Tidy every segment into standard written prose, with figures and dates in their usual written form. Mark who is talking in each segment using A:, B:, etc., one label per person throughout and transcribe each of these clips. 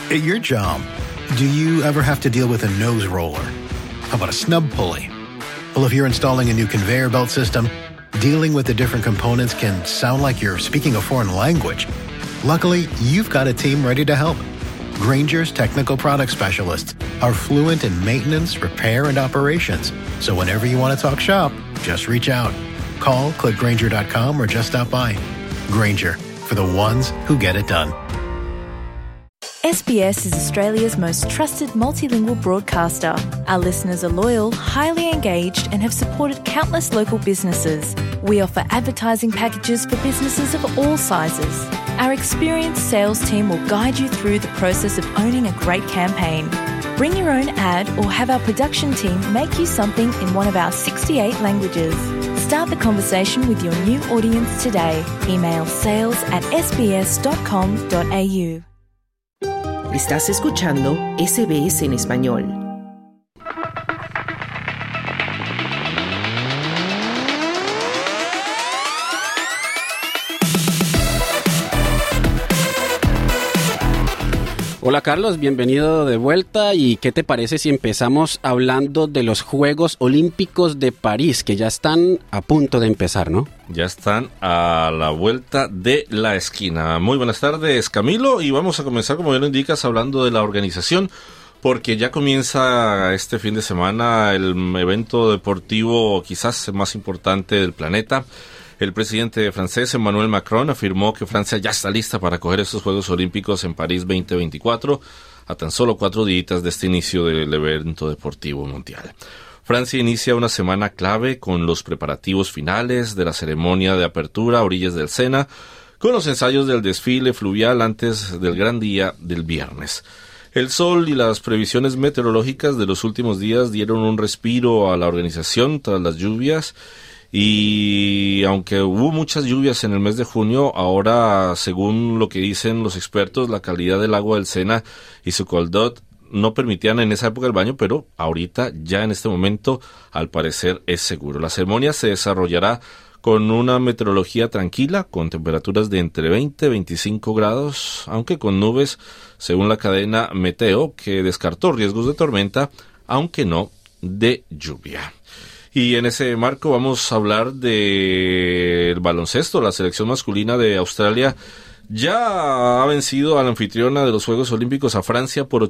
A: At your job, do you ever have to deal with a nose roller? How about a snub pulley? Well, if you're installing a new conveyor belt system, dealing with the different components can sound like you're speaking a foreign language. Luckily, you've got a team ready to help. Grainger's technical product specialists are fluent in maintenance, repair, and operations. So whenever you want to talk shop, just reach out. Call, click Grainger.com, or just stop by. Grainger, for the ones who get it done.
B: SBS is Australia's most trusted multilingual broadcaster. Our listeners are loyal, highly engaged, and have supported countless local businesses. We offer advertising packages for businesses of all sizes. Our experienced sales team will guide you through the process of owning a great campaign. Bring your own ad or have our production team make you something in one of our 68 languages. Start the conversation with your new audience today. Email sales@sbs.com.au.
C: Estás escuchando SBS en español.
D: Hola Carlos, bienvenido de vuelta. ¿Y qué te parece si empezamos hablando de los Juegos Olímpicos de París, que ya están a punto de empezar, ¿no?
E: Ya están a la vuelta de la esquina. Muy buenas tardes, Camilo, y vamos a comenzar, como ya lo indicas, hablando de la organización, porque ya comienza este fin de semana el evento deportivo quizás más importante del planeta. El presidente francés Emmanuel Macron afirmó que Francia ya está lista para acoger estos Juegos Olímpicos en París 2024, a tan solo 4 días de este inicio del evento deportivo mundial. Francia inicia una semana clave con los preparativos finales de la ceremonia de apertura a orillas del Sena, con los ensayos del desfile fluvial antes del gran día del viernes. El sol y las previsiones meteorológicas de los últimos días dieron un respiro a la organización tras las lluvias. Y aunque hubo muchas lluvias en el mes de junio, ahora, según lo que dicen los expertos, la calidad del agua del Sena y su coldot no permitían en esa época el baño, pero ahorita, ya en este momento, al parecer es seguro. La ceremonia se desarrollará con una meteorología tranquila, con temperaturas de entre 20 y 25 grados, aunque con nubes, según la cadena Meteo, que descartó riesgos de tormenta, aunque no de lluvia. Y en ese marco vamos a hablar del baloncesto. La selección masculina de Australia ya ha vencido a la anfitriona de los Juegos Olímpicos, a Francia, por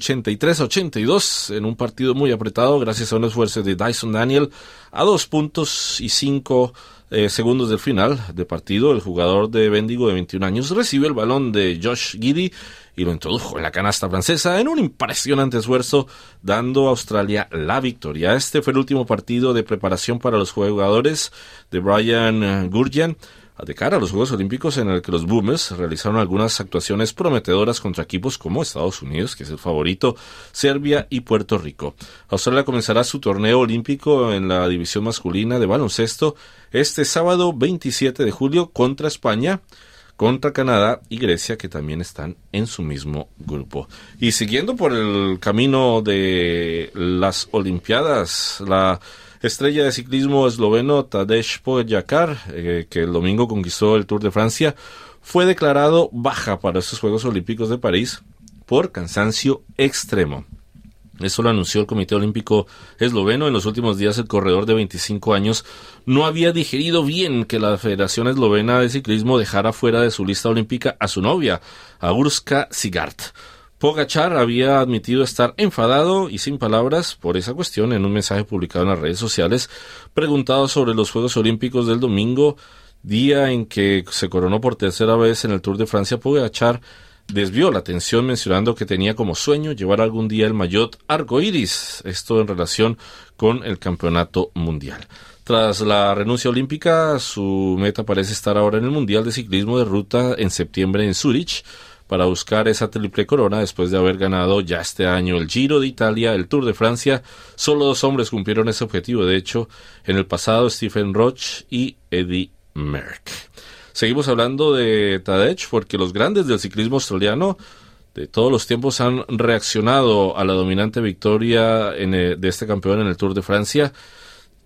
E: 83-82 en un partido muy apretado, gracias a un esfuerzo de Dyson Daniel a 2 puntos y 5 segundos del final de partido. El jugador de Bendigo de 21 años recibió el balón de Josh Giddey y lo introdujo en la canasta francesa en un impresionante esfuerzo, dando a Australia la victoria. Este fue el último partido de preparación para los jugadores de Brian Gurgian de cara a los Juegos Olímpicos, en el que los Boomers realizaron algunas actuaciones prometedoras contra equipos como Estados Unidos, que es el favorito, Serbia y Puerto Rico. Australia comenzará su torneo olímpico en la división masculina de baloncesto este sábado 27 de julio contra España, contra Canadá y Grecia, que también están en su mismo grupo. Y siguiendo por el camino de las Olimpiadas, la estrella de ciclismo esloveno Tadej Pogačar, que el domingo conquistó el Tour de Francia, fue declarado baja para estos Juegos Olímpicos de París por cansancio extremo. Eso lo anunció el Comité Olímpico Esloveno. En los últimos días, el corredor de 25 años no había digerido bien que la Federación Eslovena de Ciclismo dejara fuera de su lista olímpica a su novia, Urška Sigart. Pogačar había admitido estar enfadado y sin palabras por esa cuestión en un mensaje publicado en las redes sociales. Preguntado sobre los Juegos Olímpicos del domingo, día en que se coronó por tercera vez en el Tour de Francia, Pogačar desvió la atención mencionando que tenía como sueño llevar algún día el maillot arcoíris, esto en relación con el campeonato mundial. Tras la renuncia olímpica, su meta parece estar ahora en el Mundial de Ciclismo de Ruta en septiembre en Zúrich, para buscar esa triple corona después de haber ganado ya este año el Giro de Italia, el Tour de Francia. Solo 2 hombres cumplieron ese objetivo, de hecho, en el pasado, Stephen Roche y Eddie Merckx. Seguimos hablando de Tadej porque los grandes del ciclismo australiano de todos los tiempos han reaccionado a la dominante victoria de este campeón en el Tour de Francia.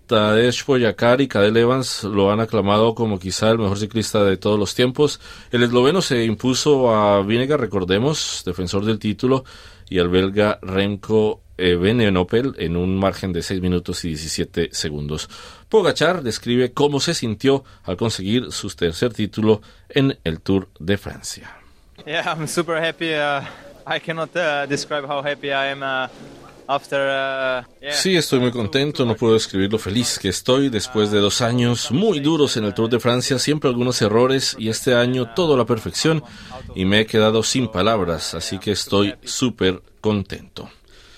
E: Tadej Pogačar y Cadel Evans lo han aclamado como quizá el mejor ciclista de todos los tiempos. El esloveno se impuso a Vinegar, recordemos, defensor del título, y al belga Remco Evenepoel en un margen de 6 minutos y 17 segundos. Pogačar describe cómo se sintió al conseguir su tercer título en el Tour de Francia.
F: Yeah, I'm super happy. I cannot describe how happy I am.
E: Sí, estoy muy contento, no puedo describir lo feliz que estoy después de 2 años muy duros en el Tour de Francia, siempre algunos errores y este año todo a la perfección y me he quedado sin palabras, así que estoy súper contento.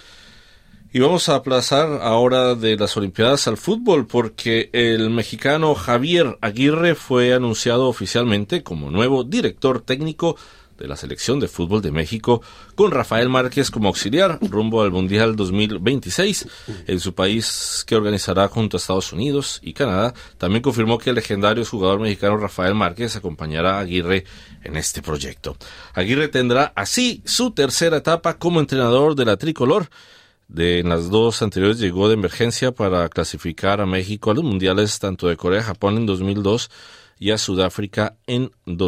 E: Y vamos a aplazar ahora de las Olimpiadas al fútbol porque el mexicano Javier Aguirre fue anunciado oficialmente como nuevo director técnico de la Selección de Fútbol de México, con Rafael Márquez como auxiliar rumbo al Mundial 2026 en su país, que organizará junto a Estados Unidos y Canadá. También confirmó que el legendario jugador mexicano Rafael Márquez acompañará a Aguirre en este proyecto. Aguirre tendrá así su tercera etapa como entrenador de la tricolor. En las 2 anteriores llegó de emergencia para clasificar a México a los mundiales tanto de Corea y Japón en 2002 y a Sudáfrica en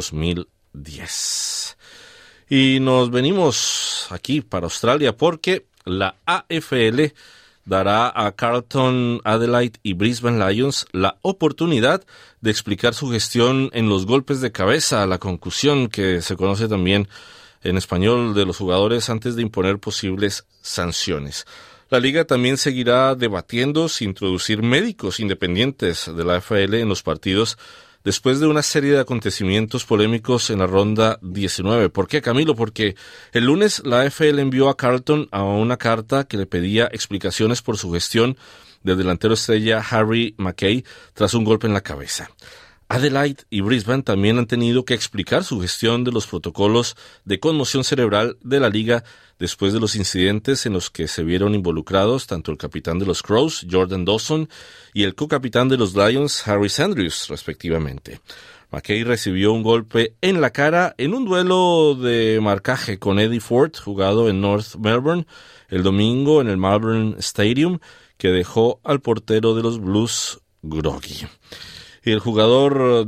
E: 2010. Y nos venimos aquí para Australia porque la AFL dará a Carlton, Adelaide y Brisbane Lions la oportunidad de explicar su gestión en los golpes de cabeza, la concusión, que se conoce también en español, de los jugadores antes de imponer posibles sanciones. La liga también seguirá debatiendo si introducir médicos independientes de la AFL en los partidos después de una serie de acontecimientos polémicos en la ronda 19. ¿Por qué, Camilo? Porque el lunes la AFL envió a Carlton a una carta que le pedía explicaciones por su gestión del delantero estrella Harry Mackay tras un golpe en la cabeza. Adelaide y Brisbane también han tenido que explicar su gestión de los protocolos de conmoción cerebral de la liga después de los incidentes en los que se vieron involucrados tanto el capitán de los Crows, Jordan Dawson, y el co-capitán de los Lions, Harry Andrews, respectivamente. Mackay recibió un golpe en la cara en un duelo de marcaje con Eddie Ford, jugado en North Melbourne el domingo en el Melbourne Stadium, que dejó al portero de los Blues groggy. Y el jugador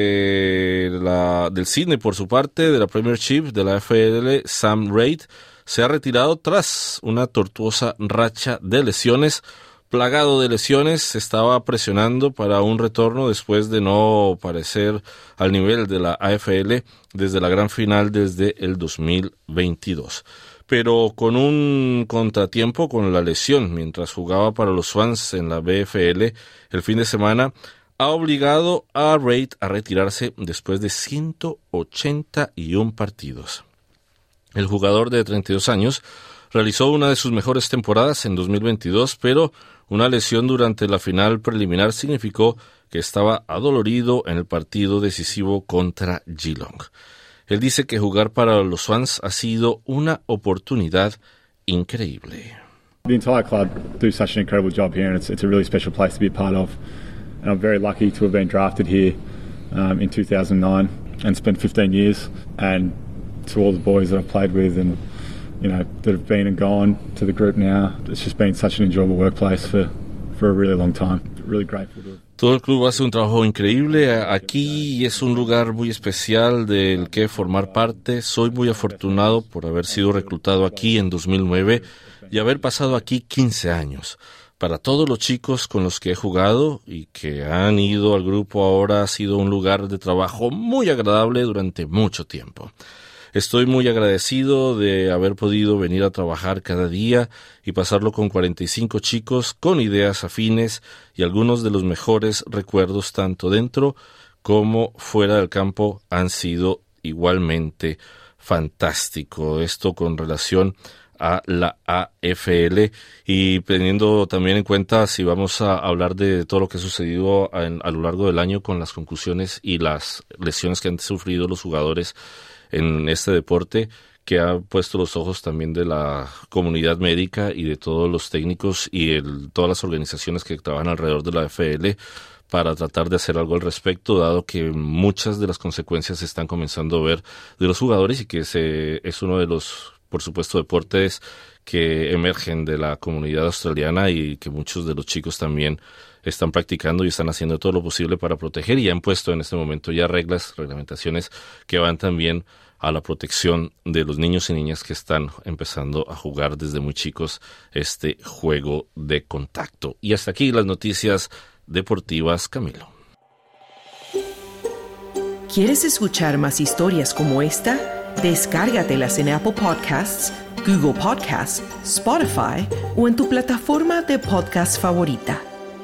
E: del Sydney, por su parte, de la Premiership de la AFL, Sam Reid, se ha retirado tras una tortuosa racha de lesiones. Plagado de lesiones, se estaba presionando para un retorno después de no parecer al nivel de la AFL desde la gran final desde el 2022. Pero con un contratiempo con la lesión mientras jugaba para los Swans en la BFL el fin de semana, ha obligado a Reid a retirarse después de 181 partidos. El jugador de 32 años realizó una de sus mejores temporadas en 2022, pero una lesión durante la final preliminar significó que estaba adolorido en el partido decisivo contra Geelong. Él dice que jugar para los Swans ha sido una oportunidad increíble.
G: The entire club do such an incredible job here, and it's a really special place to be a part of. And I'm very lucky to have been drafted here in 2009 and spent 15 years. And to all the boys that I've played with and, you know, that have been and gone to the group now, it's just been such an enjoyable workplace for a really long time. Really grateful to it.
E: Todo el club hace un trabajo increíble aquí, es un lugar muy especial del que formar parte. Soy muy afortunado por haber sido reclutado aquí en 2009 y haber pasado aquí 15 años. Para todos los chicos con los que he jugado y que han ido al grupo ahora, ha sido un lugar de trabajo muy agradable durante mucho tiempo. Estoy muy agradecido de haber podido venir a trabajar cada día y pasarlo con 45 chicos con ideas afines y algunos de los mejores recuerdos tanto dentro como fuera del campo han sido igualmente fantásticos. Esto con relación a la AFL y teniendo también en cuenta si vamos a hablar de todo lo que ha sucedido a lo largo del año con las concusiones y las lesiones que han sufrido los jugadores en este deporte, que ha puesto los ojos también de la comunidad médica y de todos los técnicos y todas las organizaciones que trabajan alrededor de la AFL para tratar de hacer algo al respecto, dado que muchas de las consecuencias se están comenzando a ver de los jugadores y que es uno de los por supuesto, deportes que emergen de la comunidad australiana y que muchos de los chicos también están practicando y están haciendo todo lo posible para proteger, y han puesto en este momento ya reglamentaciones que van también a la protección de los niños y niñas que están empezando a jugar desde muy chicos este juego de contacto. Y hasta aquí las noticias deportivas, Camilo.
C: ¿Quieres escuchar más historias como esta? Descárgatelas en Apple Podcasts, Google Podcasts, Spotify o en tu plataforma de podcast favorita.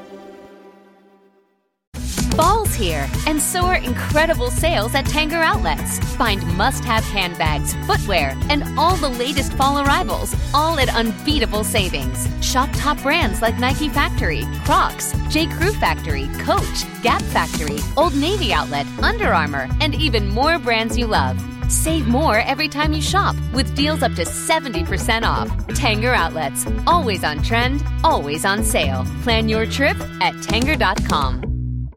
H: Fall's here, and so are incredible sales at Tanger Outlets. Find must-have handbags, footwear, and all the latest fall arrivals, all at unbeatable savings. Shop top brands like Nike Factory, Crocs, J. Crew Factory, Coach, Gap Factory, Old Navy Outlet, Under Armour, and even more brands you love. Save more every time you shop with deals up to 70% off. Tanger Outlets, always on trend, always on sale. Plan your trip at Tanger.com.